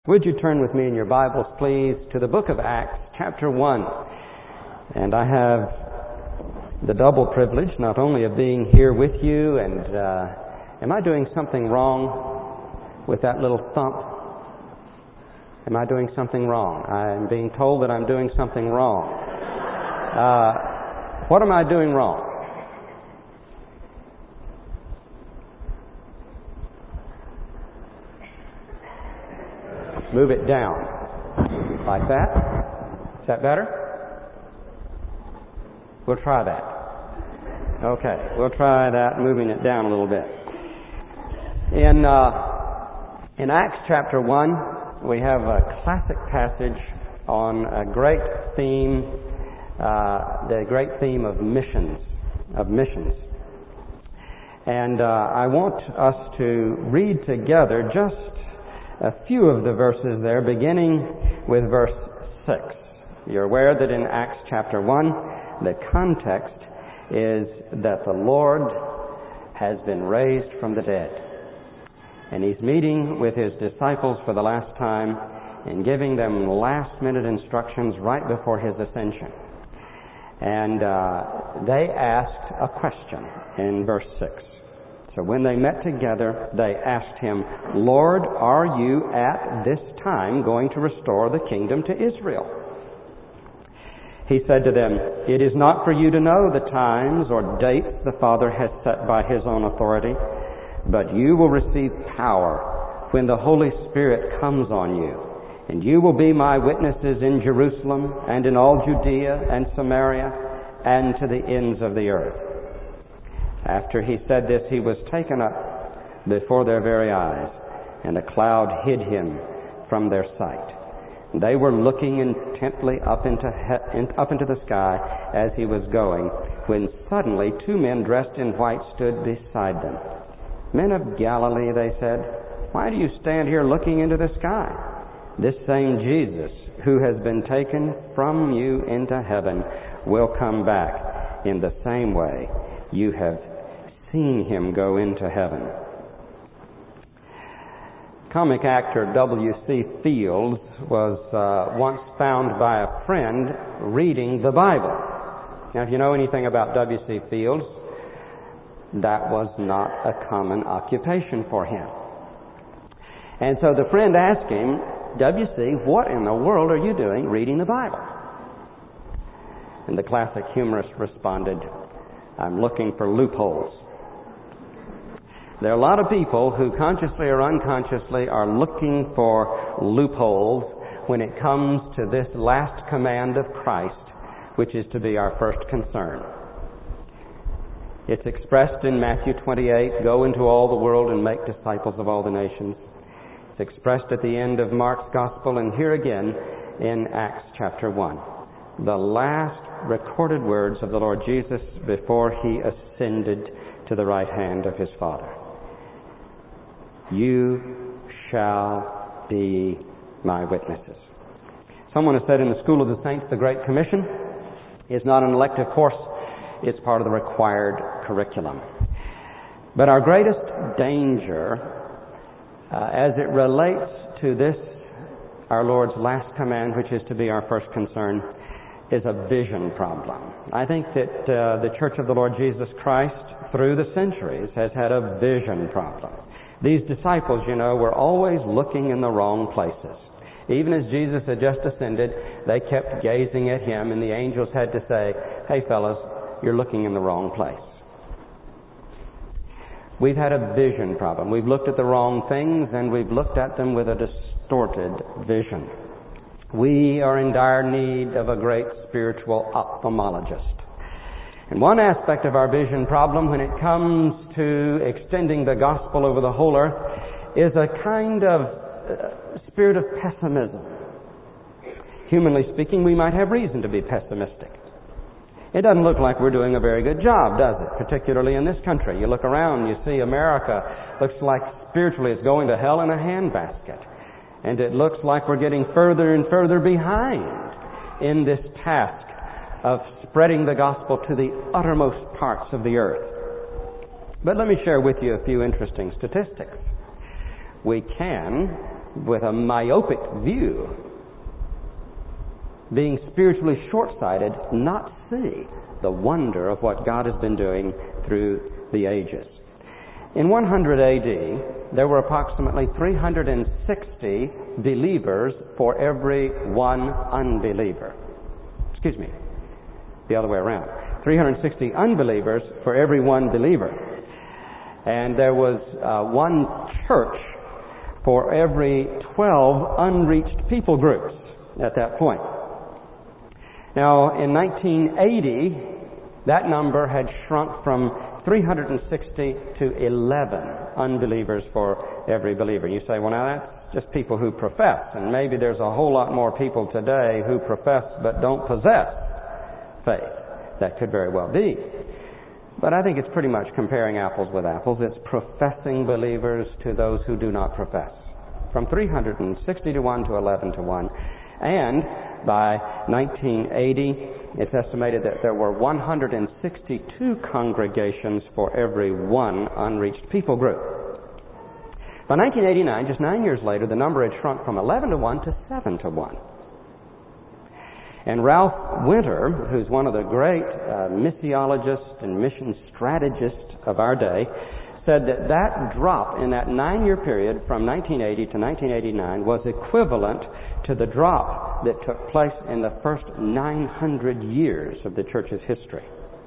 Would you turn with me in your Bibles, please, to the book of Acts, chapter 1. And I have the double privilege not only of being here with you, and am I doing something wrong with that little thump? Am I doing something wrong? I'm being told that I'm doing something wrong. What am I doing wrong? Move it down. Like that? Is that better? We'll try that. Okay, we'll try that, moving it down a little bit. In Acts chapter 1, we have a classic passage on a great theme, the great theme of missions. And I want us to read together just a few of the verses there, beginning with verse 6. You're aware that in Acts chapter 1, the context is that the Lord has been raised from the dead. And He's meeting with His disciples for the last time and giving them last-minute instructions right before His ascension. And they asked a question in verse 6. So when they met together, they asked Him, "Lord, are you at this time going to restore the kingdom to Israel?" He said to them, "It is not for you to know the times or dates the Father has set by His own authority, but you will receive power when the Holy Spirit comes on you, and you will be my witnesses in Jerusalem and in all Judea and Samaria and to the ends of the earth." After He said this, He was taken up before their very eyes, and a cloud hid Him from their sight. They were looking intently up into the sky as He was going, when suddenly 2 men dressed in white stood beside them. "Men of Galilee," they said, "why do you stand here looking into the sky? This same Jesus, who has been taken from you into heaven, will come back in the same way you have seen Him go into heaven." Comic actor W.C. Fields was once found by a friend reading the Bible. Now, if you know anything about W.C. Fields, that was not a common occupation for him. And so the friend asked him, "W.C., what in the world are you doing reading the Bible?" And the classic humorist responded, "I'm looking for loopholes." There are a lot of people who consciously or unconsciously are looking for loopholes when it comes to this last command of Christ, which is to be our first concern. It's expressed in Matthew 28, "Go into all the world and make disciples of all the nations." It's expressed at the end of Mark's Gospel, and here again in Acts chapter 1. The last recorded words of the Lord Jesus before He ascended to the right hand of His Father. "You shall be my witnesses." Someone has said in the School of the Saints, the Great Commission is not an elective course, it's part of the required curriculum. But our greatest danger, as it relates to this, our Lord's last command, which is to be our first concern, is a vision problem. I think that the Church of the Lord Jesus Christ, through the centuries, has had a vision problem. These disciples, were always looking in the wrong places. Even as Jesus had just ascended, they kept gazing at Him, and the angels had to say, "Hey fellas, you're looking in the wrong place." We've had a vision problem. We've looked at the wrong things, and we've looked at them with a distorted vision. We are in dire need of a great spiritual ophthalmologist. And one aspect of our vision problem when it comes to extending the gospel over the whole earth is a kind of spirit of pessimism. Humanly speaking, we might have reason to be pessimistic. It doesn't look like we're doing a very good job, does it? Particularly in this country. You look around, you see America looks like spiritually it's going to hell in a handbasket. And it looks like we're getting further and further behind in this task of spreading the gospel to the uttermost parts of the earth. But let me share with you a few interesting statistics. We can with a myopic view, being spiritually short-sighted, not see the wonder of what God has been doing through the ages. In 100 AD, there were approximately 360 believers for every one unbeliever. Excuse me, the other way around. 360 unbelievers for every one believer. And there was one church for every 12 unreached people groups at that point. Now, in 1980, that number had shrunk from 360 to 11 unbelievers for every believer. You say, well, now that's just people who profess, and maybe there's a whole lot more people today who profess but don't possess faith. That could very well be. But I think it's pretty much comparing apples with apples. It's professing believers to those who do not profess. From 360 to 1 to 11 to 1. And by 1980, it's estimated that there were 162 congregations for every one unreached people group. By 1989, just 9 years later, the number had shrunk from 11 to 1 to 7 to 1. And Ralph Winter, who's one of the great missiologists and mission strategists of our day, said that that drop in that 9-year period from 1980 to 1989 was equivalent to the drop that took place in the first 900 years of the church's history.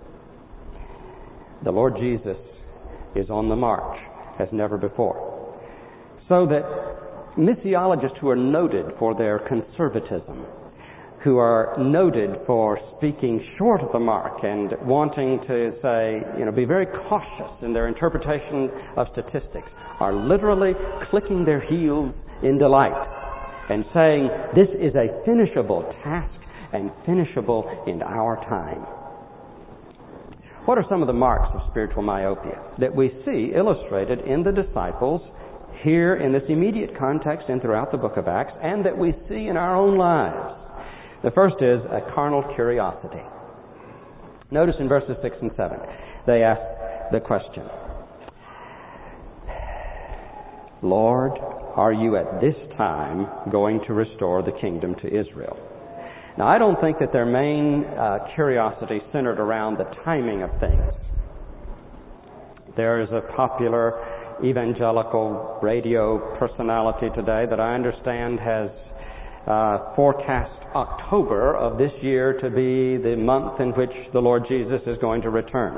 The Lord Jesus is on the march as never before. So that missiologists who are noted for their conservatism, who are noted for speaking short of the mark and wanting to say, be very cautious in their interpretation of statistics, are literally clicking their heels in delight and saying, this is a finishable task and finishable in our time. What are some of the marks of spiritual myopia that we see illustrated in the disciples here in this immediate context and throughout the book of Acts, and that we see in our own lives? The first is a carnal curiosity. Notice in verses 6 and 7, they ask the question, Lord, are you at this time going to restore the kingdom to Israel? Now, I don't think that their main curiosity centered around the timing of things. There is a popular evangelical radio personality today that I understand has forecast October of this year to be the month in which the Lord Jesus is going to return.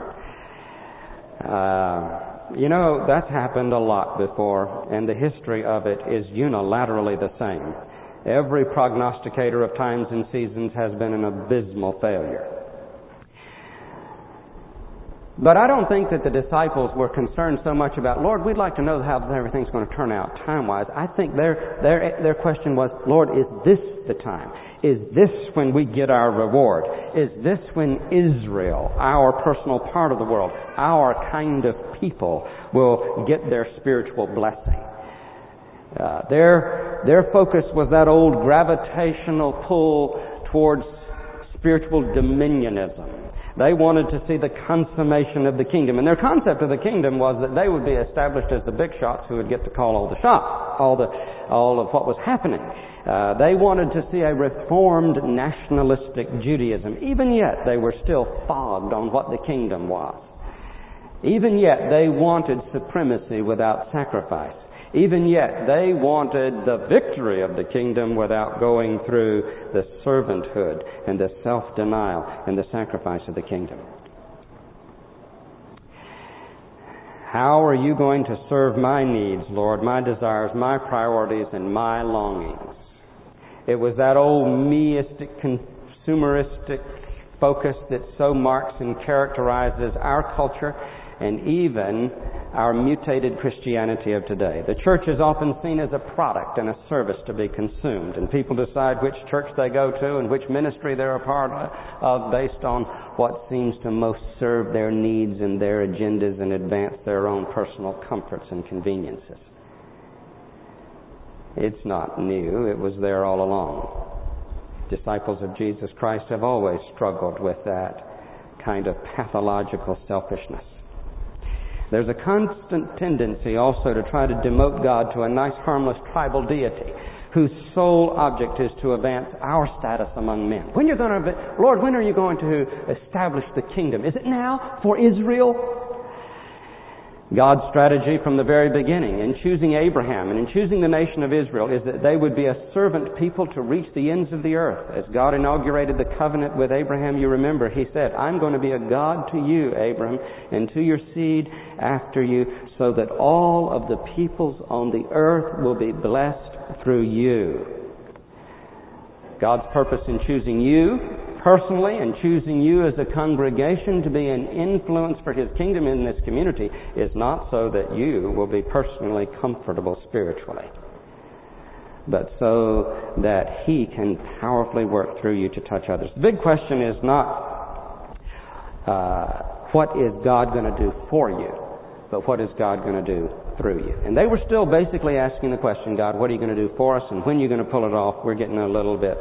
That's happened a lot before, and the history of it is unilaterally the same. Every prognosticator of times and seasons has been an abysmal failure. But I don't think that the disciples were concerned so much about, Lord, we'd like to know how everything's going to turn out time-wise. I think their question was, Lord, is this the time? Is this when we get our reward? Is this when Israel, our personal part of the world, our kind of people, will get their spiritual blessing? Their focus was that old gravitational pull towards spiritual dominionism. They wanted to see the consummation of the kingdom. And their concept of the kingdom was that they would be established as the big shots who would get to call all the shots, all of what was happening. They wanted to see a reformed nationalistic Judaism. Even yet, they were still fogged on what the kingdom was. Even yet, they wanted supremacy without sacrifice. Even yet, they wanted the victory of the kingdom without going through the servanthood and the self-denial and the sacrifice of the kingdom. How are you going to serve my needs, Lord, my desires, my priorities, and my longings? It was that old meistic, consumeristic focus that so marks and characterizes our culture and even our mutated Christianity of today. The church is often seen as a product and a service to be consumed, and people decide which church they go to and which ministry they're a part of based on what seems to most serve their needs and their agendas and advance their own personal comforts and conveniences. It's not new. It was there all along. Disciples of Jesus Christ have always struggled with that kind of pathological selfishness. There's a constant tendency also to try to demote God to a nice, harmless tribal deity whose sole object is to advance our status among men. Lord, when are you going to establish the kingdom? Is it now for Israel? God's strategy from the very beginning in choosing Abraham and in choosing the nation of Israel is that they would be a servant people to reach the ends of the earth. As God inaugurated the covenant with Abraham, you remember, He said, I'm going to be a God to you, Abram, and to your seed after you, so that all of the peoples on the earth will be blessed through you. God's purpose in choosing you personally and choosing you as a congregation to be an influence for His kingdom in this community is not so that you will be personally comfortable spiritually, but so that He can powerfully work through you to touch others. The big question is not what is God going to do for you, but what is God going to do through you. And they were still basically asking the question, God, what are you going to do for us, and when are you going to pull it off? We're getting a little bit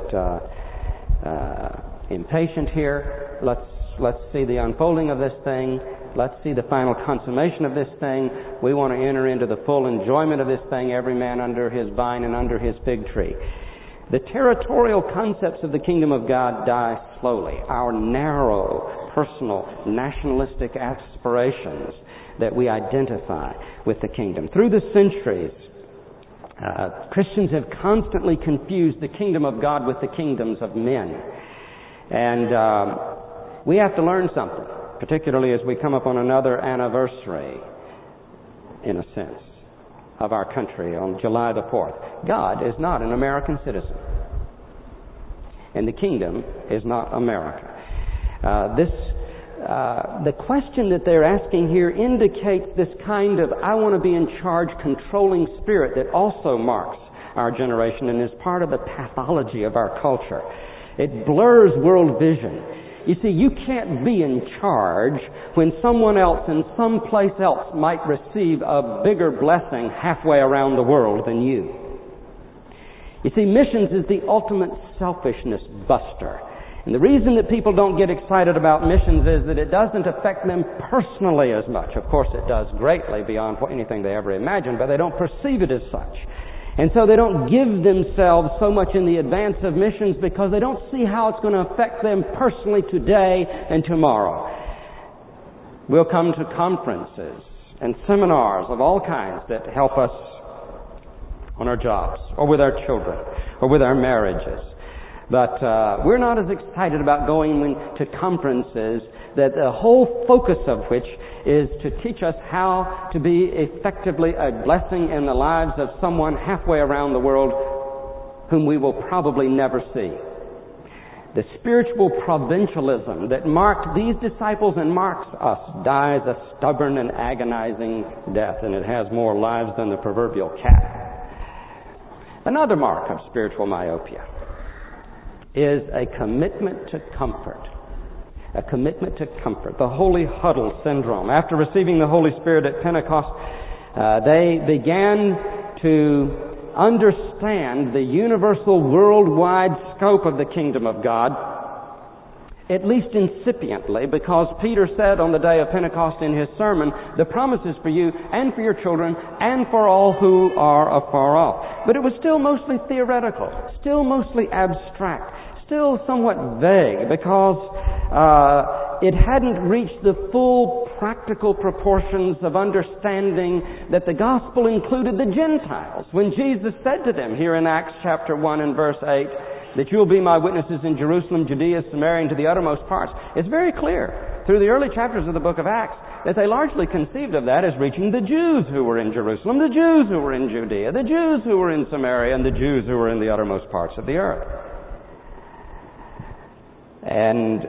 impatient here. Let's see the unfolding of this thing. Let's see the final consummation of this thing. We want to enter into the full enjoyment of this thing, every man under his vine and under his fig tree. The territorial concepts of the kingdom of God die slowly. Our narrow, personal, nationalistic aspirations that we identify with the kingdom. Through the centuries, Christians have constantly confused the kingdom of God with the kingdoms of men. And we have to learn something, particularly as we come up on another anniversary, in a sense, of our country on July the 4th. God is not an American citizen, and the kingdom is not America. The question that they're asking here indicates this kind of I want to be in charge, controlling spirit that also marks our generation and is part of the pathology of our culture. It blurs world vision. You see, you can't be in charge when someone else in some place else might receive a bigger blessing halfway around the world than you. You see, missions is the ultimate selfishness buster. And the reason that people don't get excited about missions is that it doesn't affect them personally as much. Of course, it does greatly beyond anything they ever imagined, but they don't perceive it as such. And so they don't give themselves so much in the advance of missions because they don't see how it's going to affect them personally today and tomorrow. We'll come to conferences and seminars of all kinds that help us on our jobs or with our children or with our marriages. But we're not as excited about going to conferences that the whole focus of which is to teach us how to be effectively a blessing in the lives of someone halfway around the world whom we will probably never see. The spiritual provincialism that marked these disciples and marks us dies a stubborn and agonizing death, and it has more lives than the proverbial cat. Another mark of spiritual myopia is a commitment to comfort. A commitment to comfort. The holy huddle syndrome. After receiving the Holy Spirit at Pentecost, they began to understand the universal worldwide scope of the kingdom of God, at least incipiently, because Peter said on the day of Pentecost in his sermon, the promise is for you and for your children and for all who are afar off. But it was still mostly theoretical, still mostly abstract, still somewhat vague, because it hadn't reached the full practical proportions of understanding that the gospel included the Gentiles. When Jesus said to them here in Acts chapter 1 and verse 8, that you'll be my witnesses in Jerusalem, Judea, Samaria, and to the uttermost parts, it's very clear through the early chapters of the book of Acts that they largely conceived of that as reaching the Jews who were in Jerusalem, the Jews who were in Judea, the Jews who were in Samaria, and the Jews who were in the uttermost parts of the earth. And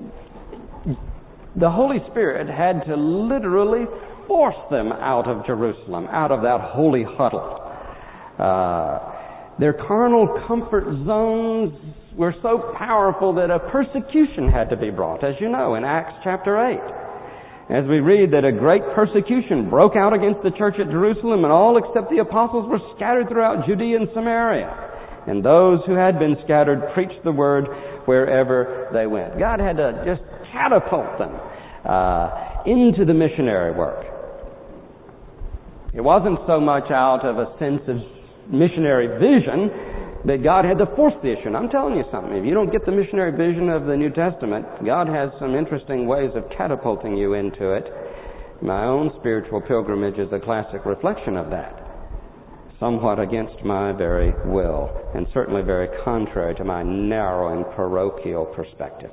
the Holy Spirit had to literally force them out of Jerusalem, out of that holy huddle. Their carnal comfort zones were so powerful that a persecution had to be brought, as you know, in Acts chapter 8. As we read that a great persecution broke out against the church at Jerusalem, and all except the apostles were scattered throughout Judea and Samaria. And those who had been scattered preached the word wherever they went. God had to just catapult them into the missionary work. It wasn't so much out of a sense of missionary vision that God had to force the issue. And I'm telling you something, if you don't get the missionary vision of the New Testament, God has some interesting ways of catapulting you into it. My own spiritual pilgrimage is a classic reflection of that. Somewhat against my very will, and certainly very contrary to my narrow and parochial perspectives.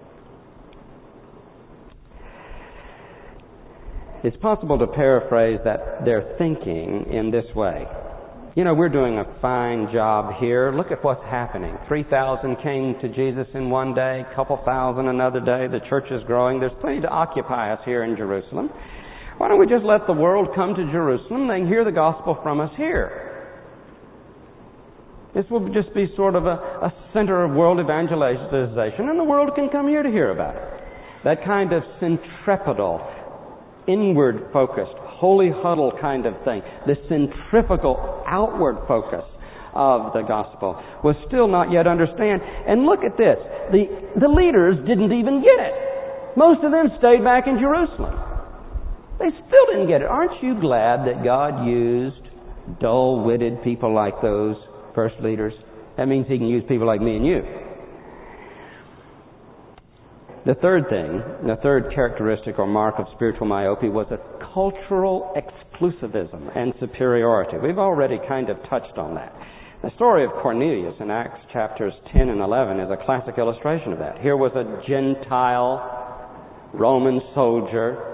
It's possible to paraphrase their thinking in this way. You know, we're doing a fine job here. Look at what's happening. 3,000 came to Jesus in one day, a couple thousand another day. The church is growing. There's plenty to occupy us here in Jerusalem. Why don't we just let the world come to Jerusalem? They can hear the gospel from us here. This will just be sort of a center of world evangelization, and the world can come here to hear about it. That kind of centripetal, inward-focused, holy huddle kind of thing, the centrifugal outward focus of the gospel was still not yet understood. And look at this. The leaders didn't even get it. Most of them stayed back in Jerusalem. They still didn't get it. Aren't you glad that God used dull-witted people like those first leaders? That means He can use people like me and you. The third characteristic or mark of spiritual myopia was a cultural exclusivism and superiority. We've already kind of touched on that. The story of Cornelius in Acts chapters 10 and 11 is a classic illustration of that. Here was a Gentile Roman soldier,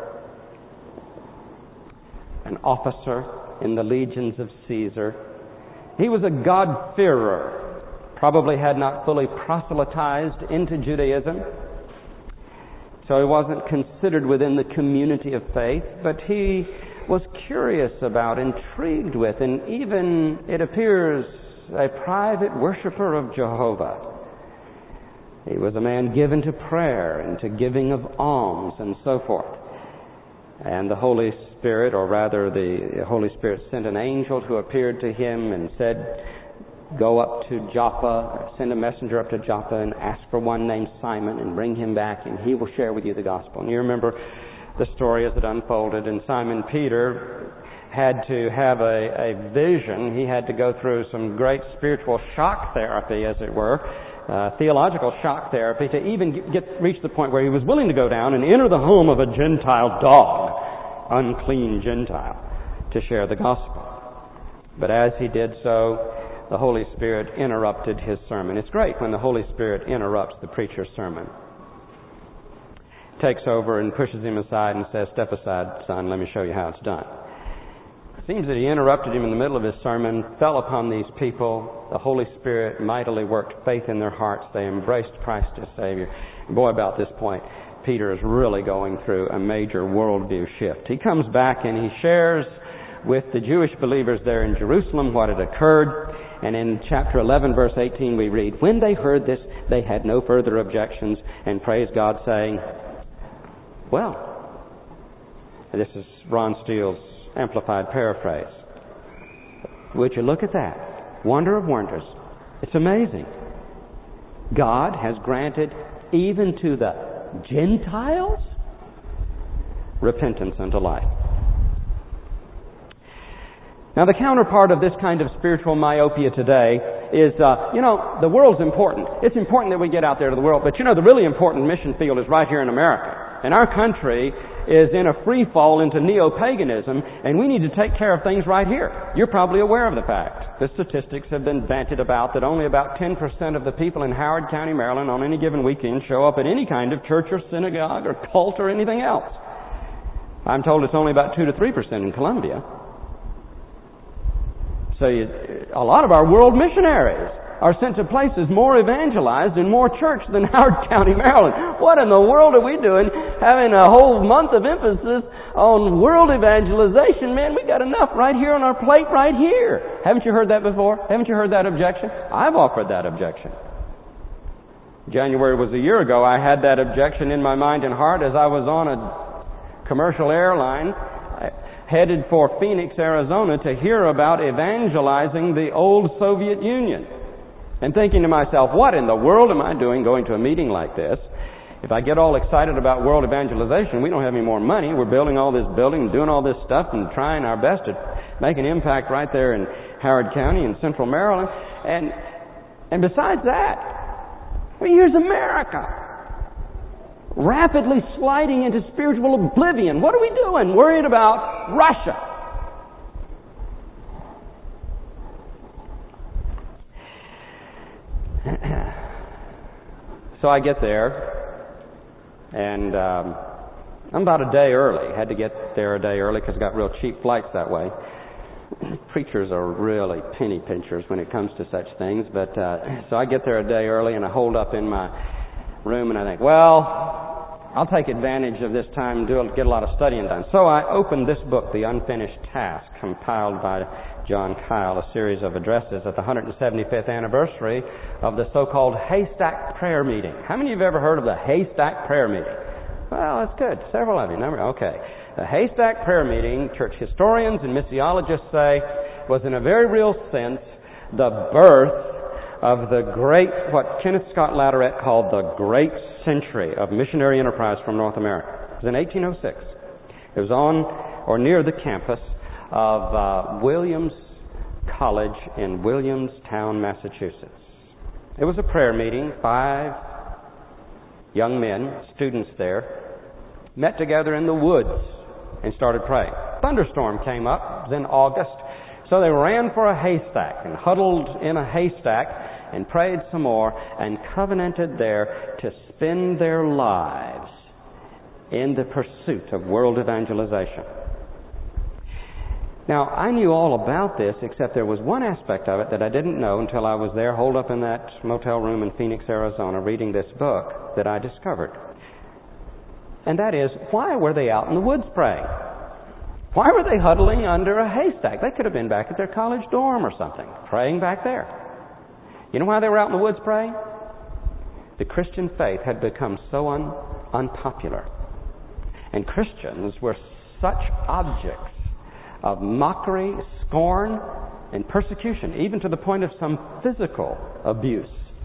an officer in the legions of Caesar. He was a God-fearer, probably had not fully proselytized into Judaism, so he wasn't considered within the community of faith, but he was curious about, intrigued with, and even, it appears, a private worshiper of Jehovah. He was a man given to prayer and to giving of alms and so forth. And the Holy Spirit, or rather the Holy Spirit sent an angel who appeared to him and said, go up to Joppa, send a messenger up to Joppa and ask for one named Simon and bring him back and he will share with you the gospel. And you remember the story as it unfolded, and Simon Peter had to have a vision. He had to go through some great spiritual shock therapy, as it were, theological shock therapy, to even reach the point where he was willing to go down and enter the home of a Gentile dog, unclean Gentile, to share the gospel. But as he did so, the Holy Spirit interrupted his sermon. It's great when the Holy Spirit interrupts the preacher's sermon. Takes over and pushes him aside and says, step aside, son, let me show you how it's done. It seems that he interrupted him in the middle of his sermon, fell upon these people. The Holy Spirit mightily worked faith in their hearts. They embraced Christ as Savior. And boy, about this point, Peter is really going through a major worldview shift. He comes back and he shares with the Jewish believers there in Jerusalem what had occurred. And in chapter 11, verse 18, we read, when they heard this, they had no further objections and praised God, saying, well, this is Ron Steele's amplified paraphrase. Would you look at that? Wonder of wonders. It's amazing. God has granted even to the Gentiles repentance unto life. Now, the counterpart of this kind of spiritual myopia today is, the world's important. It's important that we get out there to the world. But, the really important mission field is right here in America. And our country is in a free fall into neo-paganism, and we need to take care of things right here. You're probably aware of the fact. The statistics have been banted about that only about 10% of the people in Howard County, Maryland, on any given weekend show up at any kind of church or synagogue or cult or anything else. I'm told it's only about 2 to 3% in Columbia. So a lot of our world missionaries are sent to places more evangelized and more church than Howard County, Maryland. What in the world are we doing having a whole month of emphasis on world evangelization? Man, we got enough right here on our plate right here. Haven't you heard that before? Haven't you heard that objection? I've offered that objection. January was a year ago. I had that objection in my mind and heart as I was on a commercial airline headed for Phoenix, Arizona, to hear about evangelizing the old Soviet Union. And thinking to myself, what in the world am I doing going to a meeting like this? If I get all excited about world evangelization, we don't have any more money. We're building all this building and doing all this stuff and trying our best to make an impact right there in Howard County in central Maryland. And besides that, here's America rapidly sliding into spiritual oblivion. What are we doing? Worried about Russia. So I get there. And I'm about a day early. Had to get there a day early because I got real cheap flights that way. Preachers are really penny pinchers when it comes to such things. But so I get there a day early and I hold up in my room and I think, well, I'll take advantage of this time and get a lot of studying done. So I opened this book, The Unfinished Task, compiled by John Kyle, a series of addresses at the 175th anniversary of the so-called Haystack Prayer Meeting. How many of you have ever heard of the Haystack Prayer Meeting? Well, that's good. Several of you. Okay. The Haystack Prayer Meeting, church historians and missiologists say, was in a very real sense the birth of the great, what Kenneth Scott Latourette called the Great Century of missionary enterprise from North America. It was in 1806. It was on or near the campus of Williams College in Williamstown, Massachusetts. It was a prayer meeting. 5 young men, students there, met together in the woods and started praying. Thunderstorm came up. It was in August. So they ran for a haystack and huddled in a haystack and prayed some more and covenanted there to spend their lives in the pursuit of world evangelization. Now, I knew all about this, except there was one aspect of it that I didn't know until I was there, holed up in that motel room in Phoenix, Arizona, reading this book that I discovered. And that is, why were they out in the woods praying? Why were they huddling under a haystack? They could have been back at their college dorm or something, praying back there. You know why they were out in the woods praying? The Christian faith had become so unpopular. And Christians were such objects of mockery, scorn, and persecution, even to the point of some physical abuse.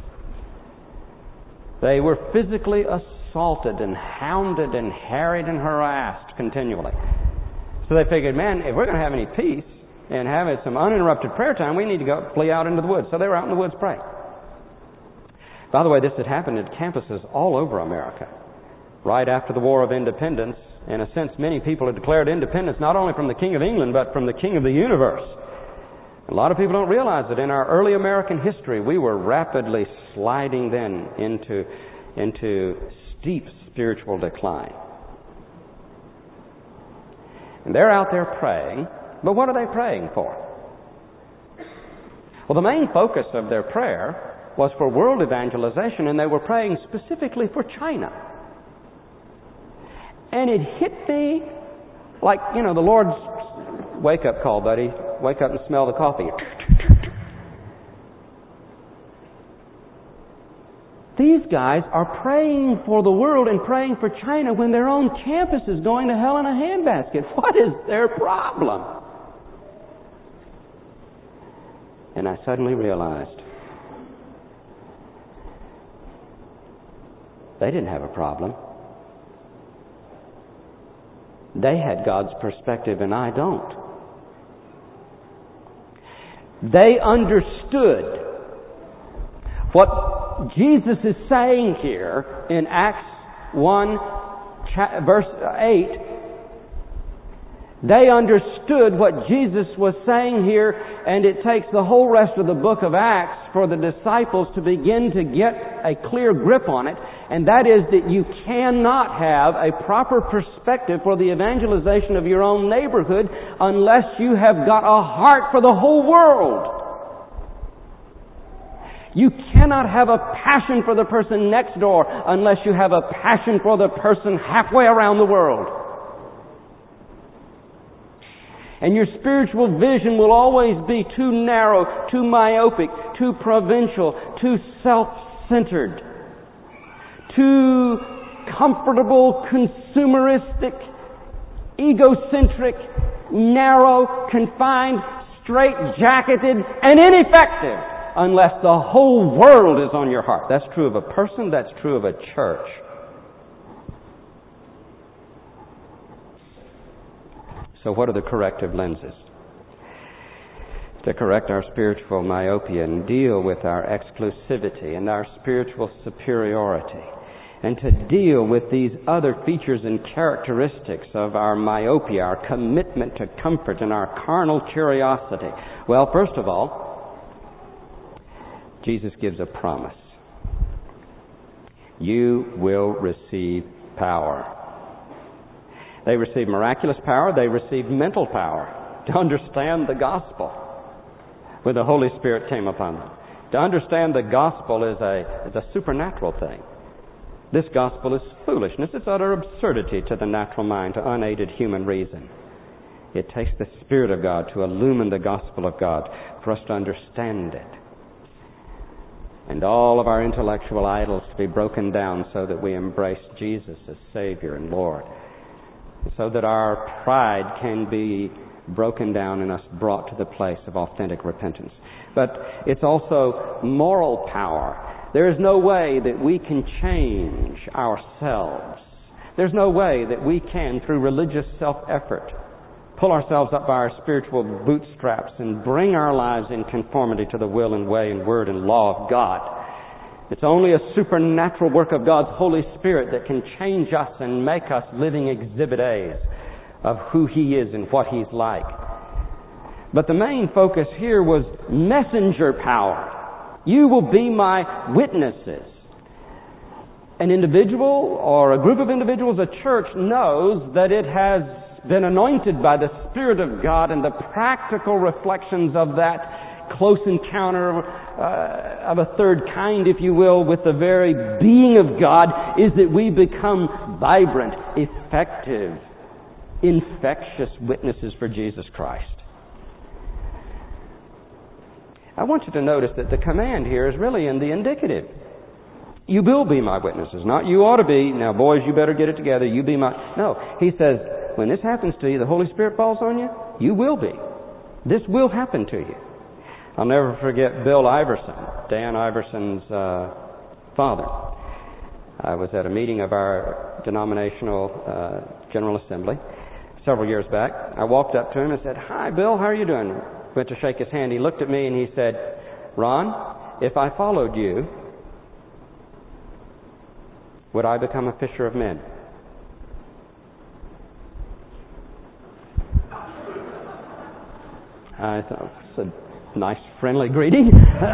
They were physically assaulted and hounded and harried and harassed continually. So they figured, man, if we're going to have any peace and have some uninterrupted prayer time, we need to go flee out into the woods. So they were out in the woods praying. By the way, this had happened at campuses all over America. Right after the War of Independence, in a sense, many people had declared independence not only from the King of England, but from the King of the universe. A lot of people don't realize that in our early American history, we were rapidly sliding then into steep spiritual decline. And they're out there praying, but what are they praying for? Well, the main focus of their prayer was for world evangelization, and they were praying specifically for China. And it hit me like, the Lord's wake-up call, buddy. Wake up and smell the coffee. These guys are praying for the world and praying for China when their own campus is going to hell in a handbasket. What is their problem? And I suddenly realized they didn't have a problem. They had God's perspective and I don't. They understood what Jesus is saying here in Acts 1, verse 8. They understood what Jesus was saying here, and it takes the whole rest of the book of Acts for the disciples to begin to get a clear grip on it, and that is that you cannot have a proper perspective for the evangelization of your own neighborhood unless you have got a heart for the whole world. You cannot have a passion for the person next door unless you have a passion for the person halfway around the world. And your spiritual vision will always be too narrow, too myopic, too provincial, too self-centered, too comfortable, consumeristic, egocentric, narrow, confined, straight-jacketed, and ineffective unless the whole world is on your heart. That's true of a person, that's true of a church. So what are the corrective lenses? To correct our spiritual myopia and deal with our exclusivity and our spiritual superiority, and to deal with these other features and characteristics of our myopia, our commitment to comfort and our carnal curiosity. Well, first of all, Jesus gives a promise. You will receive power. They received miraculous power. They received mental power to understand the gospel when the Holy Spirit came upon them. To understand the gospel is a supernatural thing. This gospel is foolishness. It's utter absurdity to the natural mind, to unaided human reason. It takes the Spirit of God to illumine the gospel of God for us to understand it. And all of our intellectual idols to be broken down so that we embrace Jesus as Savior and Lord. So that our pride can be broken down and us brought to the place of authentic repentance. But it's also moral power. There is no way that we can change ourselves. There's no way that we can, through religious self-effort, pull ourselves up by our spiritual bootstraps and bring our lives in conformity to the will and way and word and law of God. It's only a supernatural work of God's Holy Spirit that can change us and make us living exhibit A's of who He is and what He's like. But the main focus here was messenger power. You will be my witnesses. An individual or a group of individuals, a church, knows that it has been anointed by the Spirit of God, and the practical reflections of that close encounter of a third kind, if you will, with the very being of God, is that we become vibrant, effective, infectious witnesses for Jesus Christ. I want you to notice that the command here is really in the indicative. You will be my witnesses. Not you ought to be. Now, boys, you better get it together. You be my... No. He says, when this happens to you, the Holy Spirit falls on you, you will be. This will happen to you. I'll never forget Bill Iverson, Dan Iverson's father. I was at a meeting of our denominational General Assembly several years back. I walked up to him and said, "Hi, Bill, how are you doing?" Went to shake his hand. He looked at me and he said, "Ron, if I followed you, would I become a fisher of men?" I thought, it's a nice, friendly greeting.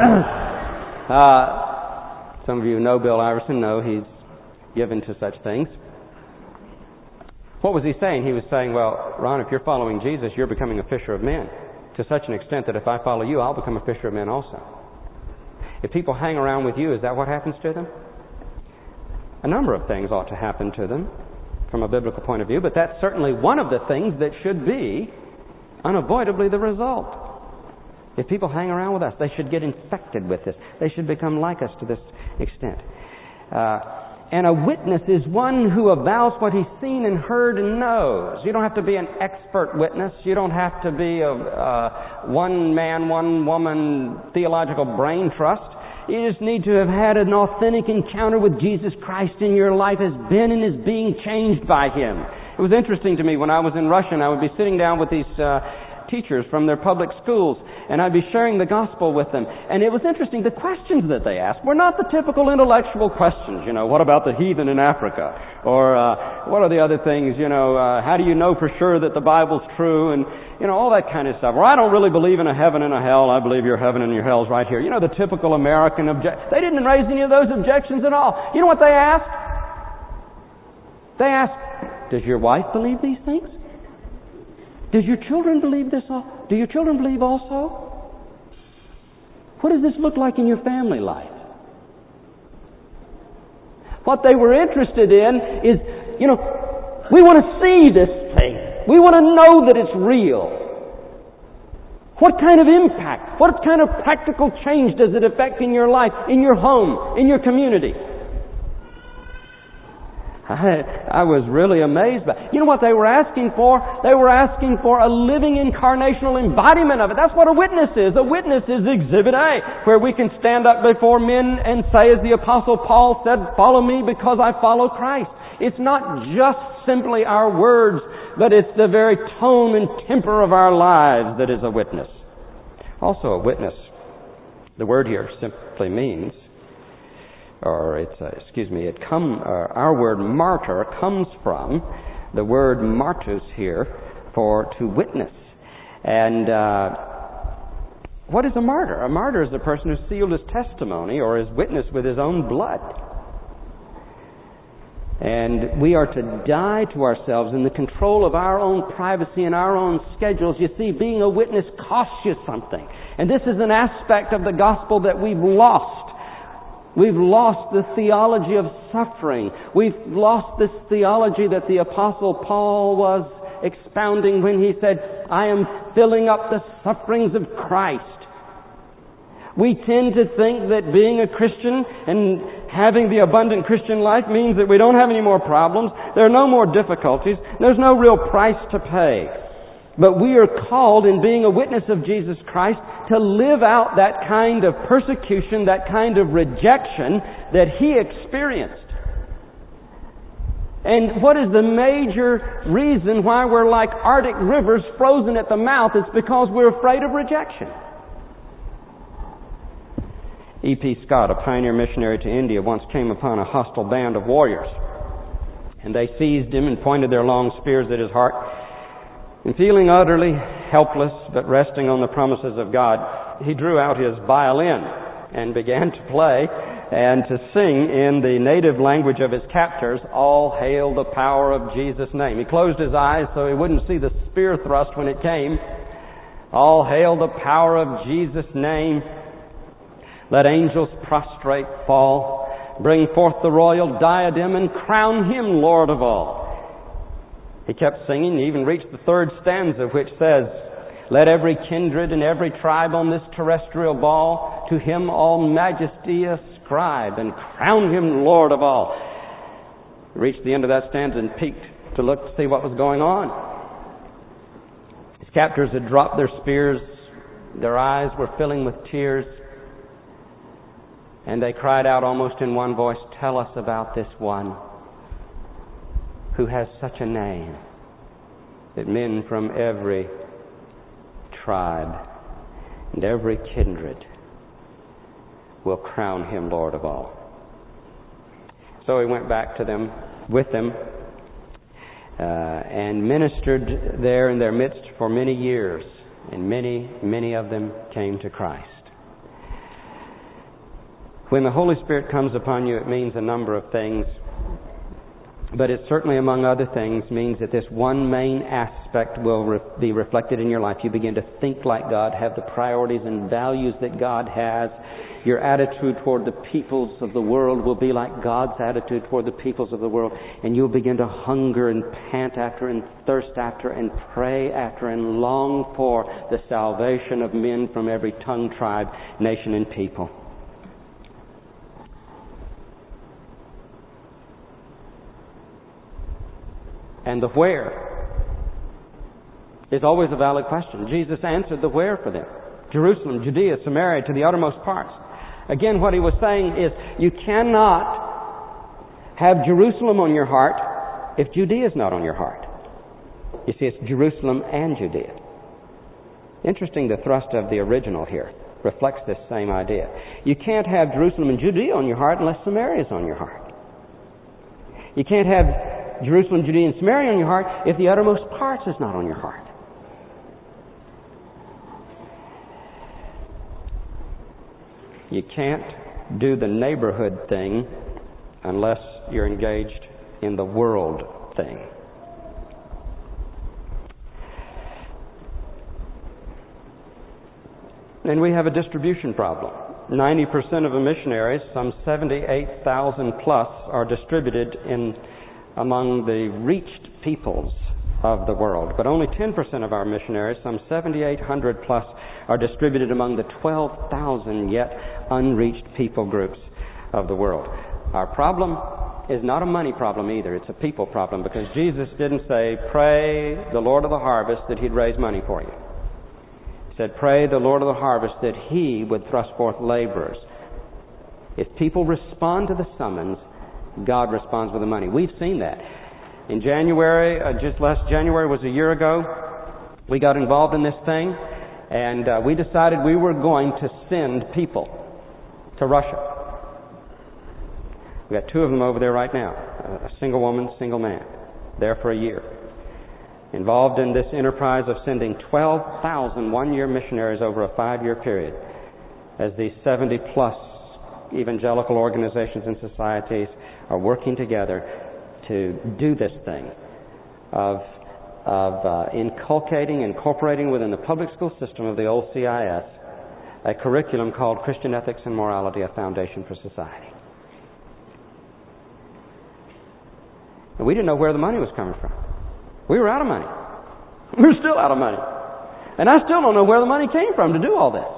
Some of you know Bill Iverson, know he's given to such things. What was he saying? He was saying, well, Ron, if you're following Jesus, you're becoming a fisher of men, to such an extent that if I follow you, I'll become a fisher of men also. If people hang around with you, is that what happens to them? A number of things ought to happen to them from a biblical point of view, but that's certainly one of the things that should be unavoidably the result. If people hang around with us, they should get infected with this. They should become like us to this extent. And a witness is one who avows what he's seen and heard and knows. You don't have to be an expert witness. You don't have to be a one-man, one-woman theological brain trust. You just need to have had an authentic encounter with Jesus Christ in your life, has been and is being changed by Him. It was interesting to me when I was in Russia, and I would be sitting down with these teachers from their public schools, and I'd be sharing the gospel with them. And it was interesting, the questions that they asked were not the typical intellectual questions. What about the heathen in Africa? Or what are the other things? How do you know for sure that the Bible's true? And, all that kind of stuff. Or I don't really believe in a heaven and a hell. I believe your heaven and your hell's right here. The typical American They didn't raise any of those objections at all. You know what they asked? They asked, does your wife believe these things? Does your children believe this? Do your children believe also? What does this look like in your family life? What they were interested in is, we want to see this thing. We want to know that it's real. What kind of impact, what kind of practical change does it affect in your life, in your home, in your community? I was really amazed by it. You know what they were asking for? They were asking for a living incarnational embodiment of it. That's what a witness is. A witness is Exhibit A, where we can stand up before men and say, as the Apostle Paul said, "Follow me because I follow Christ." It's not just simply our words, but it's the very tone and temper of our lives that is a witness. Also, a witness, the word here simply means, our word martyr comes from the word martus here for to witness. And what is a martyr? A martyr is a person who sealed his testimony or his witness with his own blood. And we are to die to ourselves in the control of our own privacy and our own schedules. You see, being a witness costs you something. And this is an aspect of the gospel that we've lost. We've lost the theology of suffering. We've lost this theology that the Apostle Paul was expounding when he said, "I am filling up the sufferings of Christ." We tend to think that being a Christian and having the abundant Christian life means that we don't have any more problems, there are no more difficulties, there's no real price to pay. But we are called, in being a witness of Jesus Christ, to live out that kind of persecution, that kind of rejection that He experienced. And what is the major reason why we're like Arctic rivers frozen at the mouth? It's because we're afraid of rejection. E.P. Scott, a pioneer missionary to India, once came upon a hostile band of warriors. And they seized him and pointed their long spears at his heart. And feeling utterly helpless, but resting on the promises of God, he drew out his violin and began to play and to sing in the native language of his captors, "All hail the power of Jesus' name." He closed his eyes so he wouldn't see the spear thrust when it came. "All hail the power of Jesus' name. Let angels prostrate fall. Bring forth the royal diadem and crown Him Lord of all." He kept singing. He even reached the third stanza, which says, "Let every kindred and every tribe on this terrestrial ball to Him all majesty ascribe and crown Him Lord of all." He reached the end of that stanza and peeked to look to see what was going on. His captors had dropped their spears. Their eyes were filling with tears. And they cried out almost in one voice, "Tell us about this one who has such a name that men from every tribe and every kindred will crown Him Lord of all." So he went back to them, with them, and ministered there in their midst for many years, and many of them came to Christ. When the Holy Spirit comes upon you, it means a number of things. But it certainly, among other things, means that this one main aspect will be reflected in your life. You begin to think like God, have the priorities and values that God has. Your attitude toward the peoples of the world will be like God's attitude toward the peoples of the world. And you'll begin to hunger and pant after and thirst after and pray after and long for the salvation of men from every tongue, tribe, nation, and people. And the where is always a valid question. Jesus answered the where for them. Jerusalem, Judea, Samaria, to the uttermost parts. Again, what He was saying is, you cannot have Jerusalem on your heart if Judea is not on your heart. You see, it's Jerusalem and Judea. Interesting, the thrust of the original here reflects this same idea. You can't have Jerusalem and Judea on your heart unless Samaria is on your heart. You can't have Jerusalem, Judea, and Samaria on your heart if the uttermost parts is not on your heart. You can't do the neighborhood thing unless you're engaged in the world thing. And we have a distribution problem. 90% of the missionaries, some 78,000 plus, are distributed among the reached peoples of the world. But only 10% of our missionaries, some 7,800 plus, are distributed among the 12,000 yet unreached people groups of the world. Our problem is not a money problem either. It's a people problem, because Jesus didn't say, pray the Lord of the harvest that He'd raise money for you. He said, pray the Lord of the harvest that He would thrust forth laborers. If people respond to the summons, God responds with the money. We've seen that. In January, just last January was a year ago, we got involved in this thing, and we decided we were going to send people to Russia. We got 2 of them over there right now, a single woman, single man, there for a year. Involved in this enterprise of sending 12,000 one-year missionaries over a 5-year period, as these 70-plus evangelical organizations and societies are working together to do this thing of incorporating within the public school system of the old CIS a curriculum called Christian Ethics and Morality, a Foundation for Society. And we didn't know where the money was coming from. We were out of money. We're still out of money. And I still don't know where the money came from to do all this.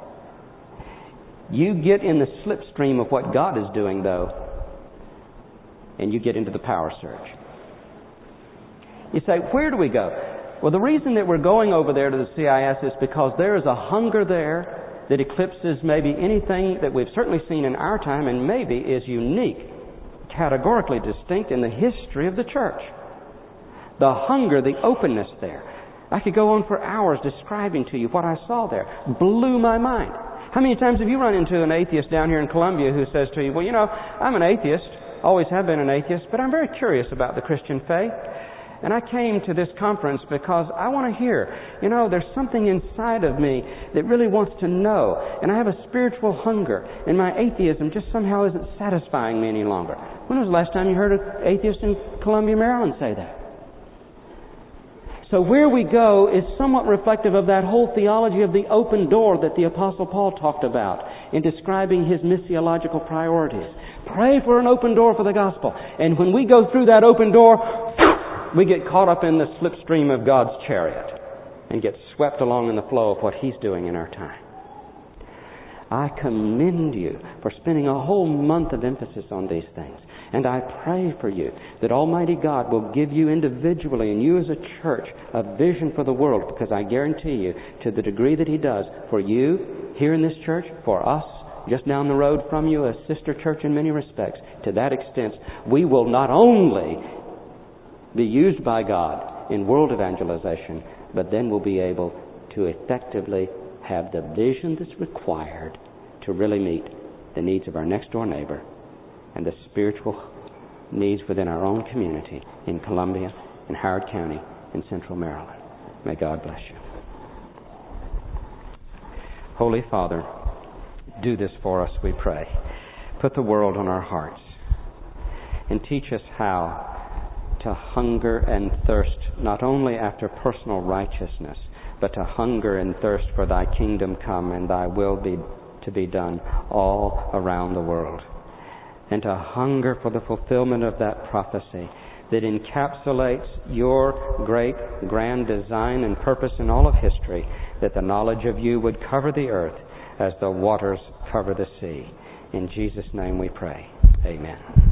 You get in the slipstream of what God is doing, though, and you get into the power surge. You say, where do we go? Well, the reason that we're going over there to the CIS is because there is a hunger there that eclipses maybe anything that we've certainly seen in our time, and maybe is unique, categorically distinct in the history of the church. The hunger, the openness there. I could go on for hours describing to you what I saw there. Blew my mind. How many times have you run into an atheist down here in Columbia who says to you, well, you know, I'm an atheist, always have been an atheist, but I'm very curious about the Christian faith. And I came to this conference because I want to hear, you know, there's something inside of me that really wants to know. And I have a spiritual hunger. And my atheism just somehow isn't satisfying me any longer. When was the last time you heard an atheist in Columbia, Maryland say that? So where we go is somewhat reflective of that whole theology of the open door that the Apostle Paul talked about in describing his missiological priorities. Pray for an open door for the gospel. And when we go through that open door, we get caught up in the slipstream of God's chariot and get swept along in the flow of what He's doing in our time. I commend you for spending a whole month of emphasis on these things. And I pray for you that Almighty God will give you individually and you as a church a vision for the world, because I guarantee you, to the degree that He does for you here in this church, for us just down the road from you, a sister church in many respects, to that extent, we will not only be used by God in world evangelization, but then we'll be able to effectively have the vision that's required to really meet the needs of our next door neighbor and the spiritual needs within our own community in Columbia, in Howard County, in Central Maryland. May God bless you. Holy Father, do this for us, we pray. Put the world on our hearts and teach us how to hunger and thirst not only after personal righteousness, but to hunger and thirst for Thy kingdom come and Thy will to be done all around the world. And to hunger for the fulfillment of that prophecy that encapsulates Your great, grand design and purpose in all of history, that the knowledge of You would cover the earth as the waters cover the sea. In Jesus' name we pray. Amen.